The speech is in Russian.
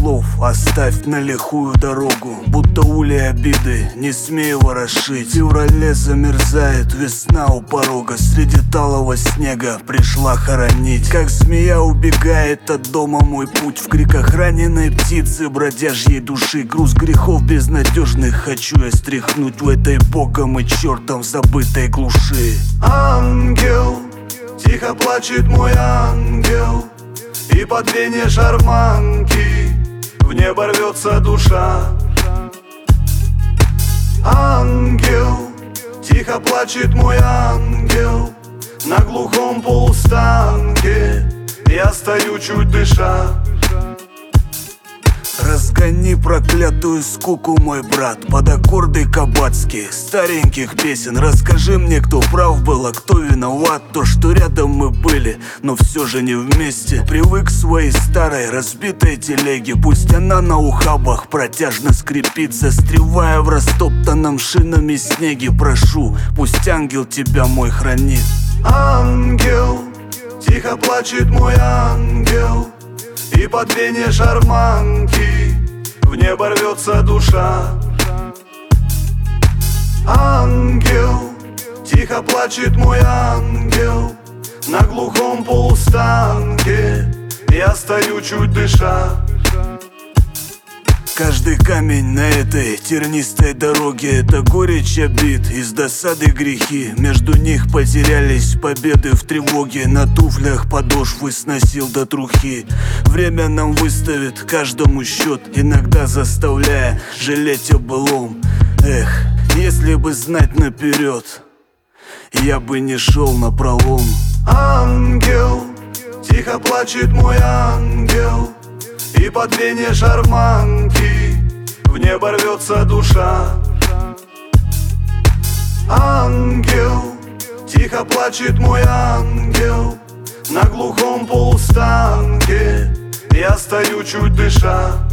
слов оставь на лихую дорогу. Будто улей обиды, не смей ворошить. В феврале замерзает весна у порога. Среди талого снега пришла хоронить. Как змея убегает от дома мой путь. В криках раненой птицы, бродяжьей души. Груз грехов безнадежных хочу я стряхнуть в этой богом и чертом забытой глуши. Ангел, тихо плачет мой ангел, и под вене шарманки в небо рвется душа. Ангел, тихо плачет мой ангел, на глухом полустанке я стою чуть дыша. Разгони проклятую скуку, мой брат, под аккорды кабацкие стареньких песен. Расскажи мне, кто прав был, а кто виноват. То, что рядом мы были, но все же не вместе. Привык к своей старой разбитой телеге. Пусть она на ухабах протяжно скрипит, застревая в растоптанном шинами снеге. Прошу, пусть ангел тебя мой хранит. Ангел, тихо плачет мой ангел, и под вене шарманки в небо рвется душа. Ангел, тихо плачет мой ангел, на глухом полустанке я стою чуть дыша. Каждый камень на этой тернистой дороге — это горечь обид, из досады грехи. Между них потерялись победы в тревоге. На туфлях подошвы сносил до трухи. Время нам выставит каждому счет, иногда заставляя жалеть о былом. Эх, если бы знать наперед, я бы не шел напролом. Ангел, тихо плачет мой ангел, и под вене шарманки в небо рвется душа. Ангел, тихо плачет мой ангел, на глухом полустанке я стою чуть дыша.